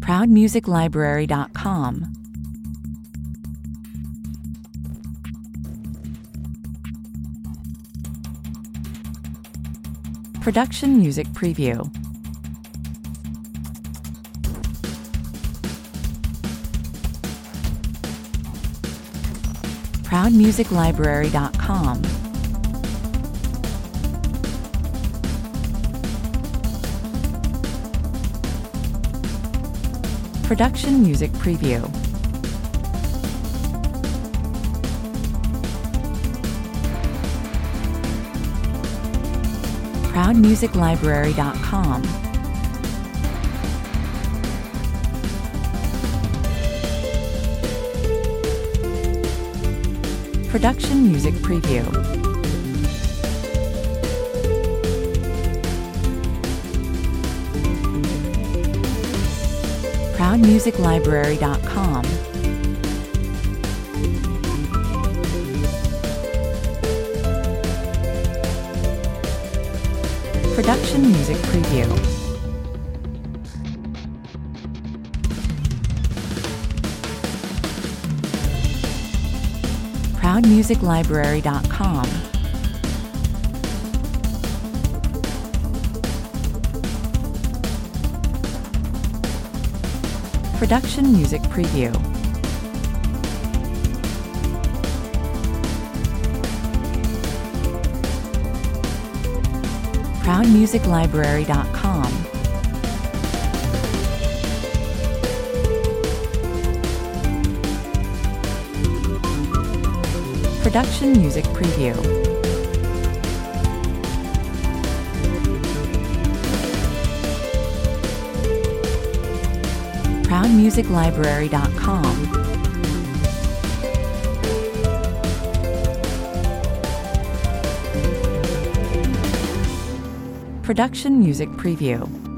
ProudMusicLibrary.com. Production Music Preview. ProudMusicLibrary.com. Production Music Preview. ProudMusicLibrary.com. Production Music Preview. ProudMusicLibrary.com. Production Music Preview. ProudMusicLibrary.com. Production Music Preview. ProudMusicLibrary.com. Production Music Preview. ProudMusicLibrary.com. Production Music Preview.